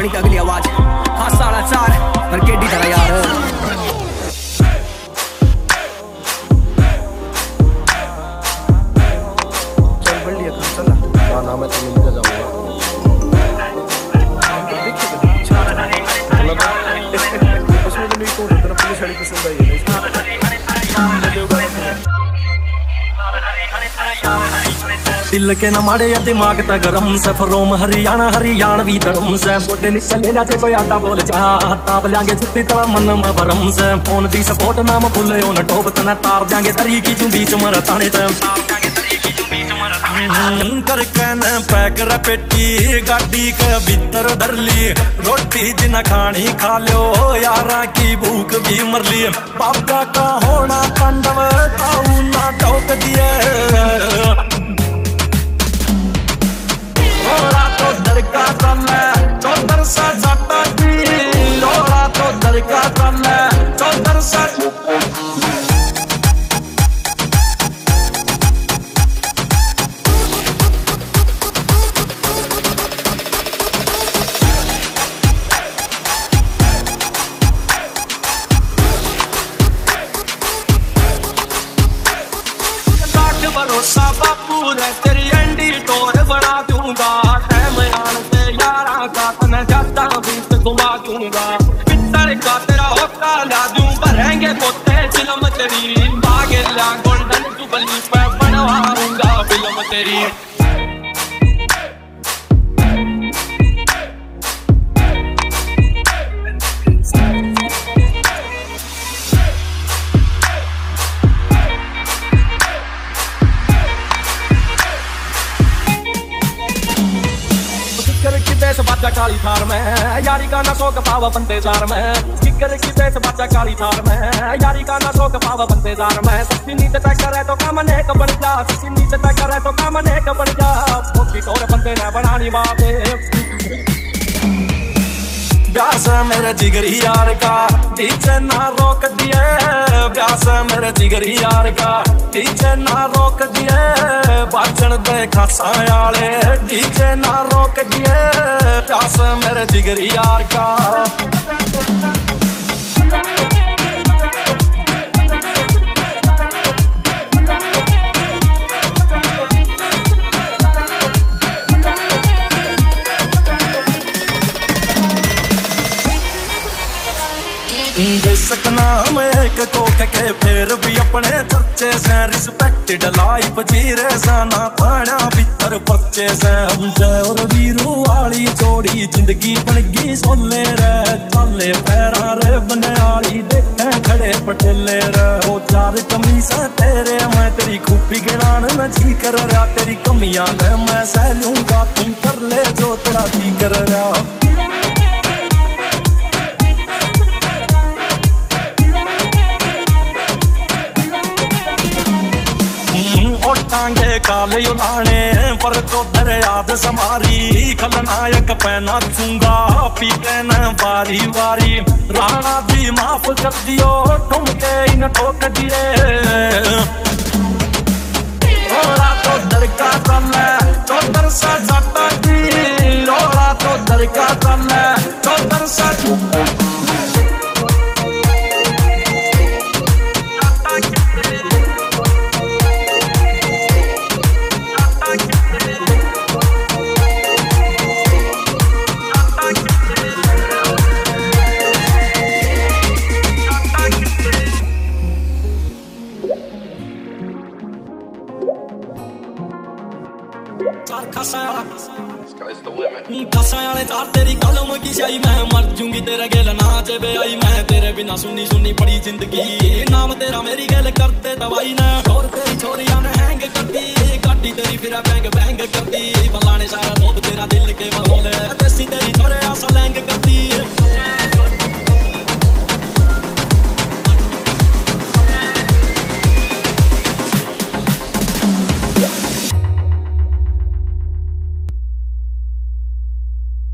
बनी की अगली आवाज खास साढ़ा 4 पर केडी तरह यार चल बढ़ लिया चल ना मैं तो मिल जाऊंगा उसमें तो नहीं को तरफ पुलिस वाली पसंद आई है दिल के न माड़े या दिमाग ता गरम से फरोम हरियाणवी धर्म से बोटे निकले जाते कोई आता बोल जा ताप लांगे छुट्टी तला मन में भरम से फोन दी सपोर्ट नाम भूले ओन टोप तना तार जांगे तरी की चुंडी चमर ताने ते कर कन पैक रपेटी गाड़ी के भीतर धरली रोटी दिन खानी खा लो यारा की भूख भी मरली बाबा का होना तांडव ताऊ ना टोक दिए लोड़ा तो दरका चले चौधर से जाता की लोड़ा तो दरका चले चौधर से भरोसा बापू ने तेरी एंडी टोर बना दूंगा मैदान से यारा का मैं जाता बीत घुमा दूंगा पित्तर का तेरा होता ला दूं भरेंगे पोते फिल्म तेरी बागे ला गोल्डन जुबली पे बनवाऊंगा फिल्म तेरी बाजा काली थार में यारी का ना सोक पावा बंदे जार में स्टिकर की बेस बाजा काली थार में यारी का ना सोक पावा बंदे जार में सच्ची नीत तय करे तो काम ने का बन जा सच्ची नीत तय करे तो काम ने का बन जा मोटी तोरे बंदे ने बनानी बाते प्यास मेरे जिगरी यार का डीजे ना रोक दिए प्यास मेरे जिगरी यार का डीजे ना रोक दिए बाचन दे खासा याले डीजे ना रोक दिए प्यास मेरे जिगरी यार का दे सकना मैं एक कोक के फिर भी अपने चर्चे से रिस्पेक्टेड लाइफ जी रे साना पाना भीतर बच्चे से हम जय और वीरू वाली जोड़ी जिंदगी बन गई सोले रे चले पैरा रे बनयाली देखे खड़े पटेले रे वो चार कमी से तेरे मैं तेरी खूबी गिरान में जी कर रहा तेरी कमियां मैं सह लूंगा तुम कर ले जो तेरा जी कर रहा टांगे काले उलाने पर तो तेरे याद समारी खलनायक पहना चूंगा पीते न बारी बारी राणा भी माफ कर दियो ठुमके इन ठोक दिए लोड़ा तो दरका चले चौधर से जाता की लोड़ा तो दरका चले चौधर से तेरी कलम की शाही मैं मर जूंगी तेरा गेल ना जेबे आई मैं तेरे बिना सुनी सुनी पड़ी जिंदगी नाम तेरा मेरी गेल करते दवाई ना और तेरी छोरियां ने हैंग कर दी गाड़ी तेरी फिर बैंग बैंग कर